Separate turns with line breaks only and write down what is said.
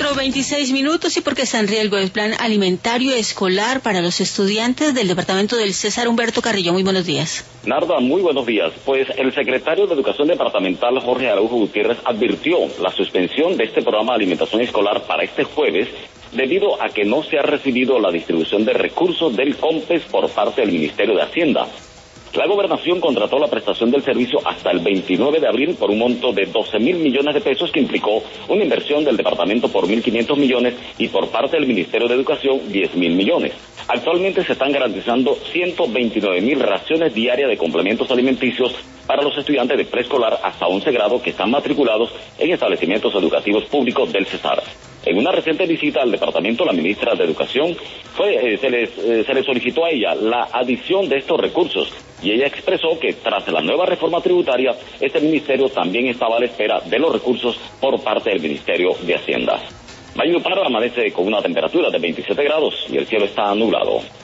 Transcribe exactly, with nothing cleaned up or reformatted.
cuatro, veintiséis minutos y porque está en riesgo el plan alimentario escolar para los estudiantes del departamento del César. Humberto Carrillo, muy buenos días.
Narda, muy buenos días. Pues el secretario de Educación Departamental, Jorge Araujo Gutiérrez, advirtió la suspensión de este programa de alimentación escolar para este jueves debido a que no se ha recibido la distribución de recursos del COMPES por parte del Ministerio de Hacienda. La Gobernación contrató la prestación del servicio hasta el veintinueve de abril por un monto de doce mil millones de pesos que implicó una inversión del departamento por mil quinientos millones y por parte del Ministerio de Educación diez mil millones. Actualmente se están garantizando ciento veintinueve mil raciones diarias de complementos alimenticios para los estudiantes de preescolar hasta once grado que están matriculados en establecimientos educativos públicos del Cesar. En una reciente visita al departamento, la ministra de Educación fue, eh, se, les, eh, se les solicitó a ella la adición de estos recursos y ella expresó que tras la nueva reforma tributaria, este ministerio también estaba a la espera de los recursos por parte del Ministerio de Hacienda. Valledupar amanece con una temperatura de veintisiete grados y el cielo está nublado.